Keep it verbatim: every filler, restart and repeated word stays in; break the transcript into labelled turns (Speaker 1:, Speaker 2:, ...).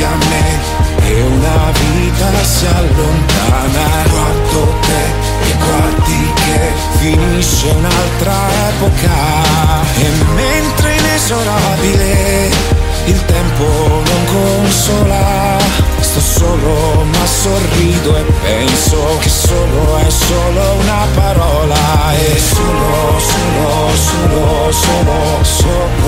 Speaker 1: pensi a me e una vita si allontana. Guardo te e guardi che finisce un'altra epoca, e mentre inesorabile il tempo non consola, sto solo ma sorrido e penso che solo è solo una parola, e solo, solo, solo, solo, solo